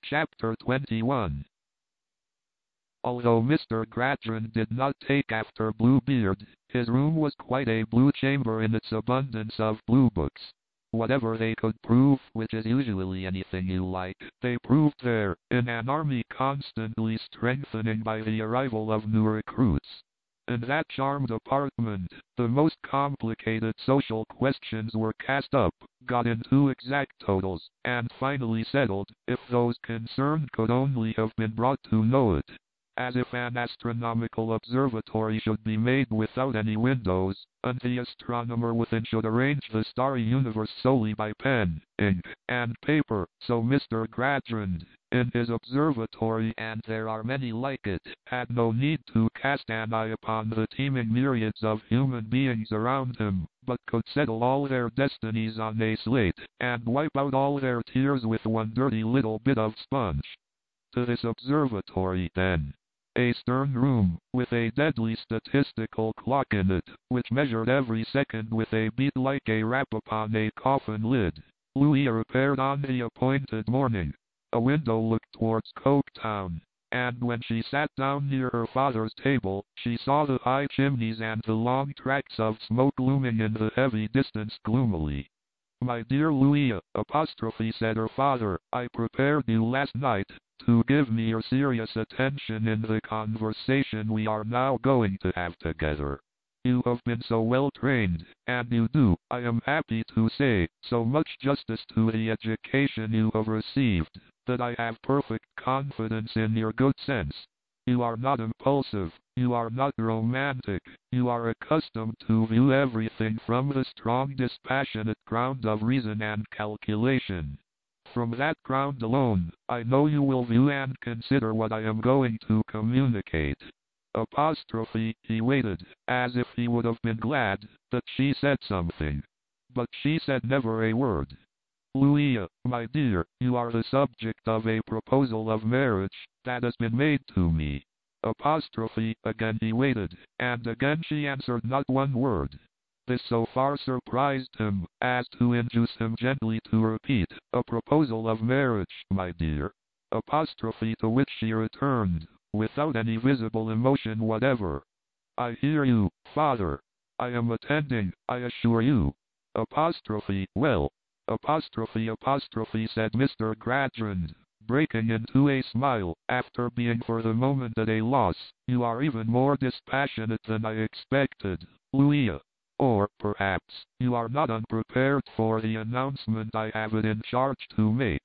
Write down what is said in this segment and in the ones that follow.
Chapter 21. Although Mr. Gradgrind did not take after Bluebeard, his room was quite a blue chamber in its abundance of blue books. Whatever they could prove, which is usually anything you like, they proved there, in an army constantly strengthening by the arrival of new recruits. In that charmed apartment, the most complicated social questions were cast up, got into exact totals, and finally settled, if those concerned could only have been brought to know it. As if an astronomical observatory should be made without any windows, and the astronomer within should arrange the starry universe solely by pen, ink, and paper, so Mr. Gradgrind, in his observatory, and there are many like it, had no need to cast an eye upon the teeming myriads of human beings around him, but could settle all their destinies on a slate, and wipe out all their tears with one dirty little bit of sponge. To this observatory, then, a stern room, with a deadly statistical clock in it, which measured every second with a beat like a rap upon a coffin lid, Louisa repaired on the appointed morning. A window looked towards Coketown, and when she sat down near her father's table, she saw the high chimneys and the long tracts of smoke looming in the heavy distance gloomily. "My dear Louisa," said her father, "I prepared you last night to give me your serious attention in the conversation we are now going to have together. You have been so well trained, and you do, I am happy to say, so much justice to the education you have received, that I have perfect confidence in your good sense. You are not impulsive, you are not romantic, you are accustomed to view everything from the strong dispassionate ground of reason and calculation. From that ground alone, I know you will view and consider what I am going to communicate." He waited, as if he would have been glad that she said something. But she said never a word. "Louisa, my dear, you are the subject of a proposal of marriage that has been made to me." Again he waited, and again she answered not one word. This so far surprised him, as to induce him gently to repeat, "A proposal of marriage, my dear." To which she returned, without any visible emotion whatever, "I hear you, father. I am attending, I assure you." "Well, said Mr. Gradgrind, breaking into a smile, after being for the moment at a loss, "you are even more dispassionate than I expected, Louisa. Or, perhaps, you are not unprepared for the announcement I have it in charge to make."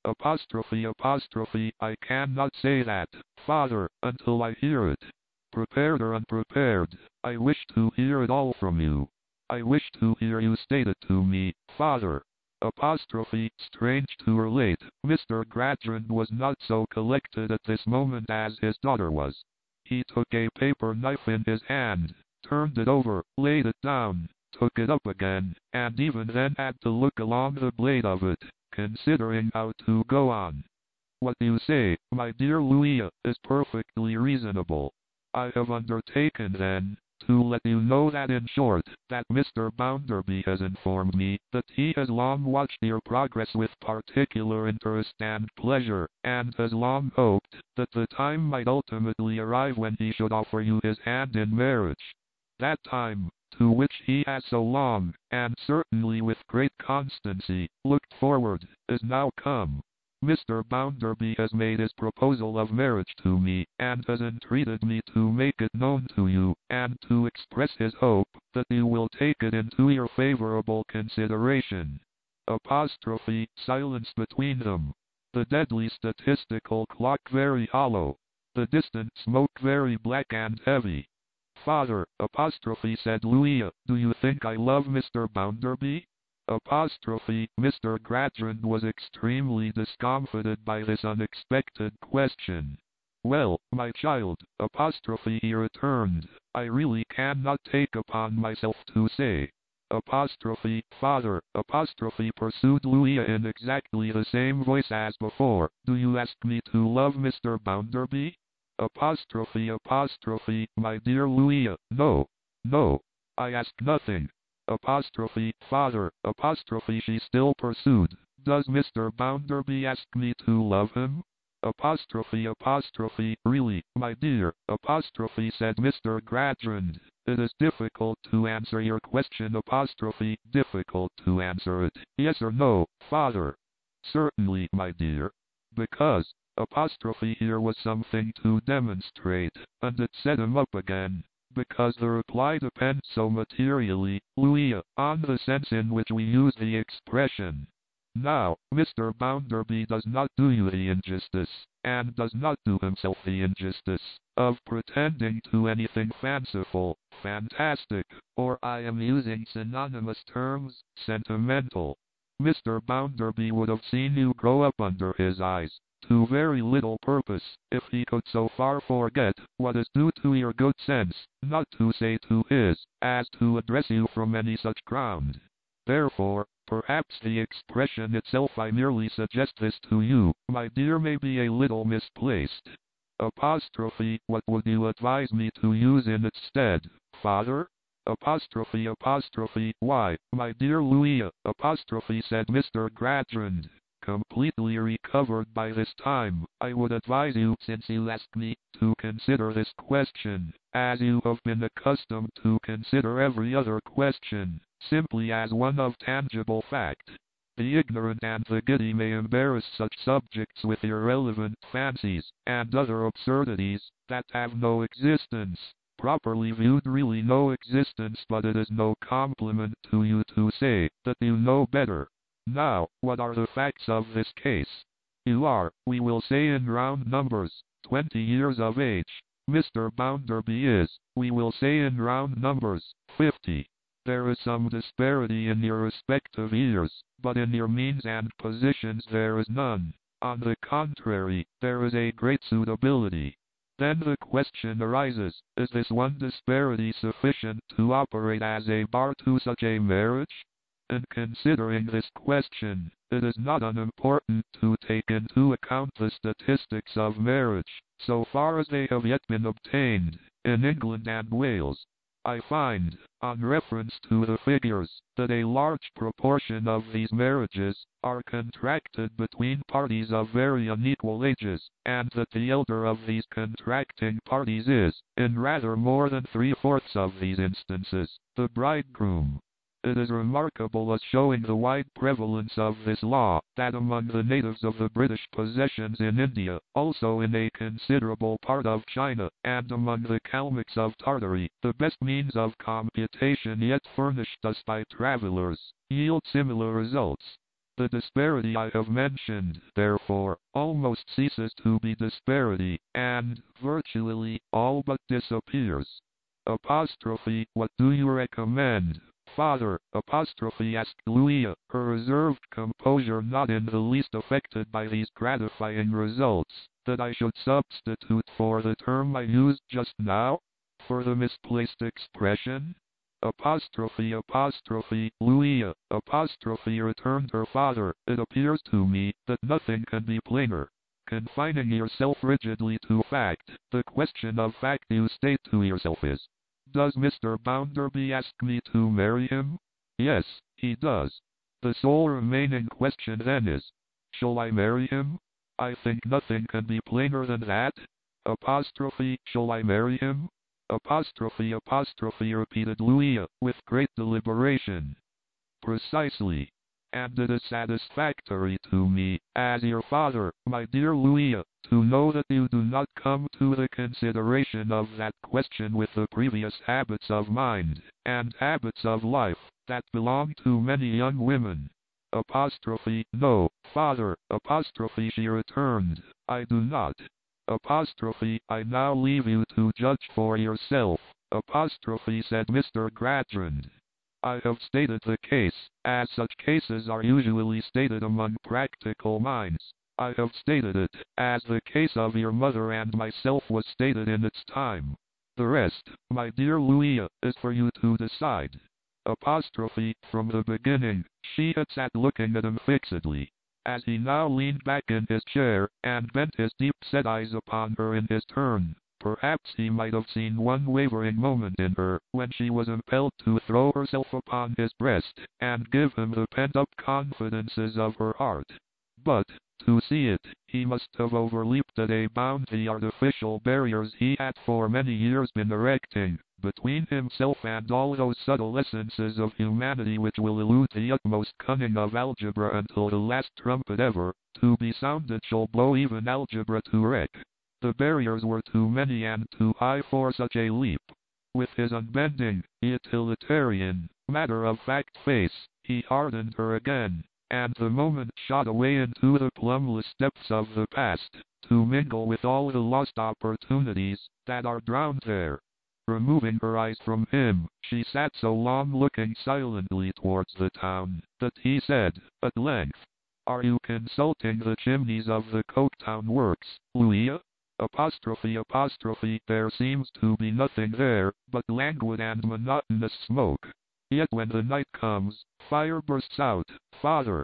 "I cannot say that, father, until I hear it. Prepared or unprepared, I wish to hear it all from you. I wish to hear you state it to me, father." Strange to relate, Mr. Gradgrind was not so collected at this moment as his daughter was. He took a paper knife in his hand, turned it over, laid it down, took it up again, and even then had to look along the blade of it, considering how to go on. "What you say, my dear Louisa, is perfectly reasonable. I have undertaken, then, to let you know that in short, that Mr. Bounderby has informed me that he has long watched your progress with particular interest and pleasure, and has long hoped that the time might ultimately arrive when he should offer you his hand in marriage. That time, to which he has so long, and certainly with great constancy, looked forward, is now come. Mr. Bounderby has made his proposal of marriage to me, and has entreated me to make it known to you, and to express his hope that you will take it into your favorable consideration." Silence between them. The deadly statistical clock very hollow. The distant smoke very black and heavy. "Father," said Louisa, "do you think I love Mr. Bounderby?" Mr. Gradgrind was extremely discomfited by this unexpected question. "Well, my child," he returned, "I really cannot take upon myself to say." "Father," pursued Louisa in exactly the same voice as before, "do you ask me to love Mr. Bounderby?" "My dear Louisa, no, I ask nothing." "Father," she still pursued, Does Mr. Bounderby ask me to love him? Really, my dear, said Mr. Gradgrind. It is difficult to answer your question, difficult to answer it. Yes or no, father? Certainly, my dear. Because, here was something to demonstrate, and it set him up again. Because the reply depends so materially, Louisa, on the sense in which we use the expression. Now, Mr. Bounderby does not do you the injustice, and does not do himself the injustice, of pretending to anything fanciful, fantastic, or I am using synonymous terms, sentimental. Mr. Bounderby would have seen you grow up under his eyes, to very little purpose, if he could so far forget what is due to your good sense, not to say to his, as to address you from any such ground. Therefore, perhaps the expression itself, I merely suggest this to you, my dear, may be a little misplaced. What would you advise me to use in its stead, father? Why, my dear Louisa, said Mr. Gradgrind, completely recovered by this time, I would advise you, since you ask me, to consider this question, as you have been accustomed to consider every other question, simply as one of tangible fact. The ignorant and the giddy may embarrass such subjects with irrelevant fancies, and other absurdities, that have no existence. Properly viewed, really no existence, but it is no compliment to you to say that you know better. Now, what are the facts of this case? You are, we will say in round numbers, 20 years of age. Mr. Bounderby is, we will say in round numbers, 50. There is some disparity in your respective years, but in your means and positions there is none. On the contrary, there is a great suitability. Then the question arises, is this one disparity sufficient to operate as a bar to such a marriage? In considering this question, it is not unimportant to take into account the statistics of marriage, so far as they have yet been obtained, in England and Wales. I find, on reference to the figures, that a large proportion of these marriages are contracted between parties of very unequal ages, and that the elder of these contracting parties is, in rather more than 3/4 of these instances, the bridegroom. It is remarkable as showing the wide prevalence of this law, that among the natives of the British possessions in India, also in a considerable part of China, and among the Kalmucks of Tartary, the best means of computation yet furnished us by travelers, yield similar results. The disparity I have mentioned, therefore, almost ceases to be disparity, and, virtually, all but disappears. What do you recommend, father? Asked Louisa, her reserved composure not in the least affected by these gratifying results. That I should substitute for the term I used just now? For the misplaced expression? Louisa, returned her father, it appears to me that nothing can be plainer. Confining yourself rigidly to fact, the question of fact you state to yourself is, does Mr. Bounderby ask me to marry him? Yes, he does. The sole remaining question then is, shall I marry him? I think nothing can be plainer than that. Shall I marry him? Repeated Louisa, with great deliberation. Precisely. And it is satisfactory to me, as your father, my dear Louisa, to know that you do not come to the consideration of that question with the previous habits of mind, and habits of life, that belong to many young women. No, father, she returned, I do not. I now leave you to judge for yourself, said Mr. Gradgrind. I have stated the case, as such cases are usually stated among practical minds. I have stated it, as the case of your mother and myself was stated in its time. The rest, my dear Louisa, is for you to decide. From the beginning, she had sat looking at him fixedly. As he now leaned back in his chair, and bent his deep-set eyes upon her in his turn, Perhaps he might have seen one wavering moment in her, when she was impelled to throw herself upon his breast, and give him the pent-up confidences of her heart. But, to see it, he must have overleaped at a bound the artificial barriers he had for many years been erecting, between himself and all those subtle essences of humanity which will elude the utmost cunning of algebra until the last trumpet ever, to be sounded, shall blow even algebra to wreck. The barriers were too many and too high for such a leap. With his unbending, utilitarian, matter-of-fact face, he hardened her again, and the moment shot away into the plumbless depths of the past, to mingle with all the lost opportunities that are drowned there. Removing her eyes from him, she sat so long looking silently towards the town, that he said, at length, "Are you consulting the chimneys of the Coketown works, Louisa?" There seems to be nothing there, but languid and monotonous smoke. Yet when the night comes, fire bursts out. Father!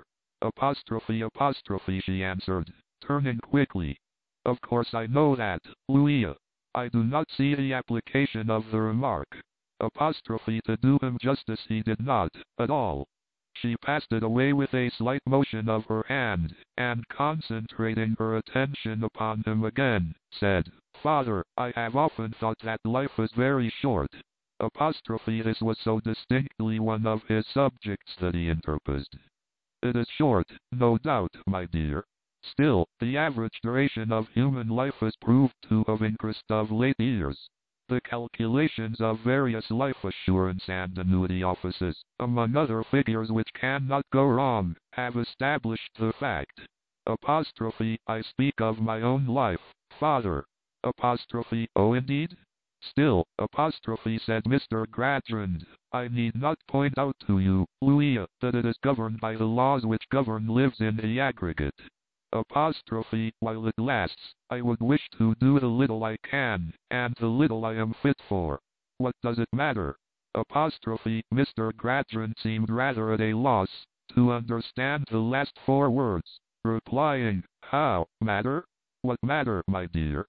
She answered, turning quickly. Of course I know that, Louisa. I do not see the application of the remark. To do him justice, he did not, at all. She passed it away with a slight motion of her hand, and concentrating her attention upon him again, said, "Father, I have often thought that life is very short." This was so distinctly one of his subjects that he interposed. "It is short, no doubt, my dear. Still, the average duration of human life is proved to have increased of late years. The calculations of various life assurance and annuity offices, among other figures which cannot go wrong, have established the fact. I speak of my own life, father. Oh indeed? Still, said Mr. Gradgrind, I need not point out to you, Louisa, that it is governed by the laws which govern lives in the aggregate. While it lasts, I would wish to do the little I can, and the little I am fit for. What does it matter? Mr. Gradgrind seemed rather at a loss to understand the last four words, replying, how, matter? What matter, my dear?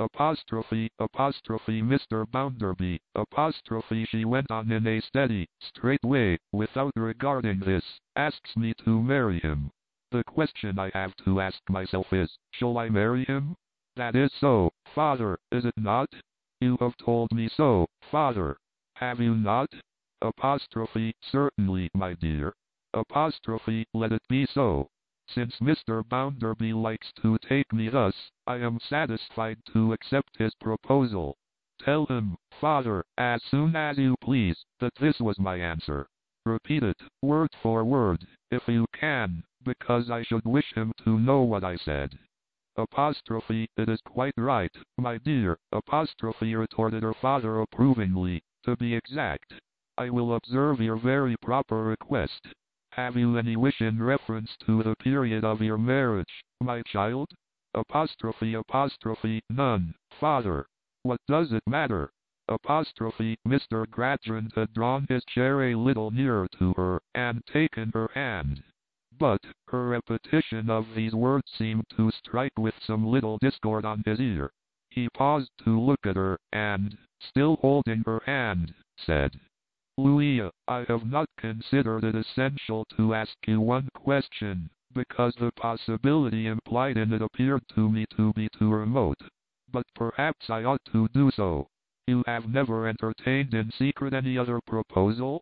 Mr. Bounderby, she went on in a steady, straight way, without regarding this, asks me to marry him. The question I have to ask myself is, shall I marry him? That is so, father, is it not? You have told me so, father. Have you not? Certainly, my dear. Let it be so. Since Mr. Bounderby likes to take me thus, I am satisfied to accept his proposal. Tell him, father, as soon as you please, that this was my answer. Repeat it, word for word, if you can, because I should wish him to know what I said. It is quite right, my dear, retorted her father approvingly, to be exact. I will observe your very proper request. Have you any wish in reference to the period of your marriage, my child? None, father. What does it matter? Mr. Gradgrind had drawn his chair a little nearer to her, and taken her hand. But, her repetition of these words seemed to strike with some little discord on his ear. He paused to look at her, and, still holding her hand, said, Louisa, I have not considered it essential to ask you one question, because the possibility implied in it appeared to me to be too remote. But perhaps I ought to do so. You have never entertained in secret any other proposal?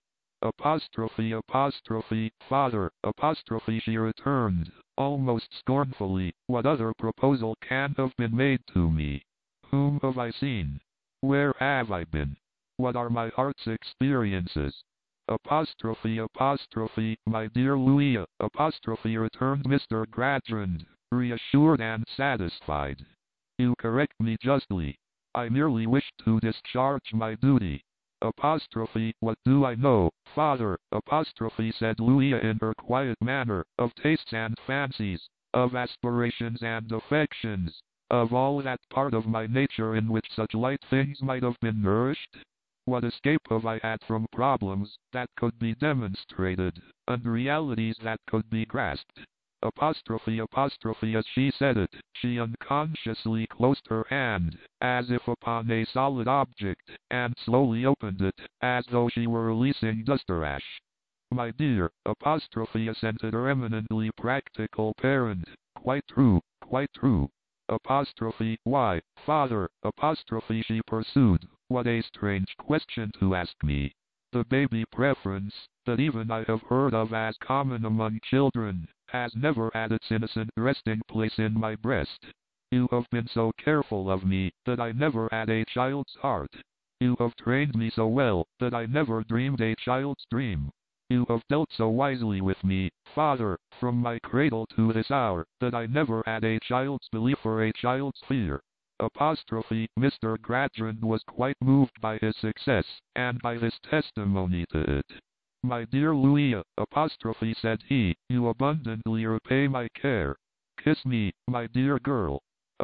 Father, she returned, almost scornfully, what other proposal can have been made to me? Whom have I seen? Where have I been? What are my heart's experiences? My dear Louisa, returned Mr. Gradgrind, reassured and satisfied. You correct me justly. I merely wish to discharge my duty. What do I know, father, said Louisa in her quiet manner, of tastes and fancies, of aspirations and affections, of all that part of my nature in which such light things might have been nourished? What escape have I had from problems that could be demonstrated, and realities that could be grasped? Apostrophe as she said it, she unconsciously closed her hand, as if upon a solid object, and slowly opened it, as though she were releasing duster ash. My dear, assented her eminently practical parent. Quite true, quite true. Why, father, she pursued, what a strange question to ask me. The baby preference, that even I have heard of as common among children, has never had its innocent resting place in my breast. You have been so careful of me, that I never had a child's heart. You have trained me so well, that I never dreamed a child's dream. You have dealt so wisely with me, father, from my cradle to this hour, that I never had a child's belief or a child's fear. Mr. Gradgrind was quite moved by his success, and by this testimony to it. My dear Louisa, said he, you abundantly repay my care. Kiss me, my dear girl.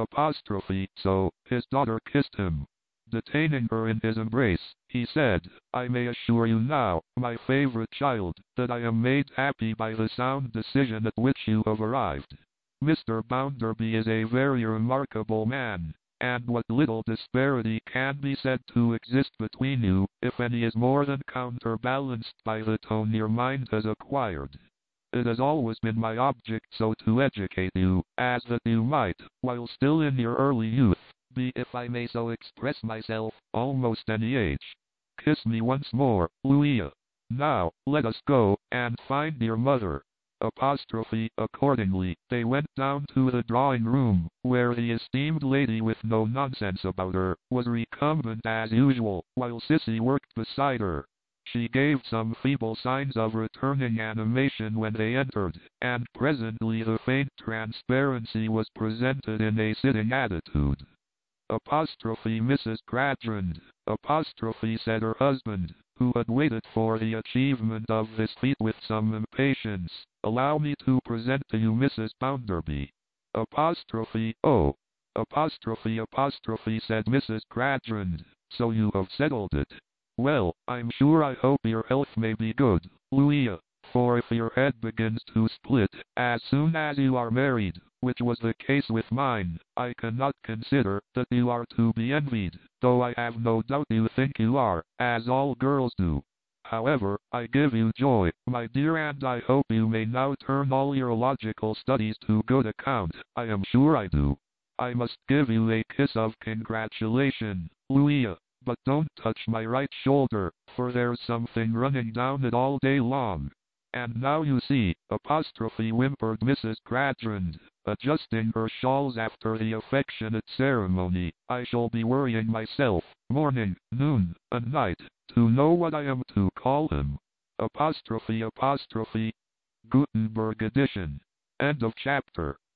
So, his daughter kissed him. Detaining her in his embrace, he said, I may assure you now, my favorite child, that I am made happy by the sound decision at which you have arrived. Mr. Bounderby is a very remarkable man, and what little disparity can be said to exist between you, if any, is more than counterbalanced by the tone your mind has acquired. It has always been my object so to educate you, as that you might, while still in your early youth, be, if I may so express myself, almost any age. Kiss me once more, Louisa. Now, let us go, and find your mother. Accordingly, they went down to the drawing-room, where the esteemed lady, with no nonsense about her, was recumbent as usual, while Sissy worked beside her. She gave some feeble signs of returning animation when they entered, and presently the faint transparency was presented in a sitting attitude. Mrs. Gradgrind, said her husband, who had waited for the achievement of this feat with some impatience, allow me to present to you Mrs. Bounderby. Oh, said Mrs. Gradgrind, so you have settled it. Well, I'm sure I hope your health may be good, Louisa, for if your head begins to split as soon as you are married, which was the case with mine, I cannot consider that you are to be envied, though I have no doubt you think you are, as all girls do. However, I give you joy, my dear, and I hope you may now turn all your logical studies to good account. I am sure I do. I must give you a kiss of congratulation, Louisa, but don't touch my right shoulder, for there's something running down it all day long. And now you see, whimpered Mrs. Gradgrind, adjusting her shawls after the affectionate ceremony, I shall be worrying myself, morning, noon, and night, to know what I am to call him. Gutenberg edition. End of chapter.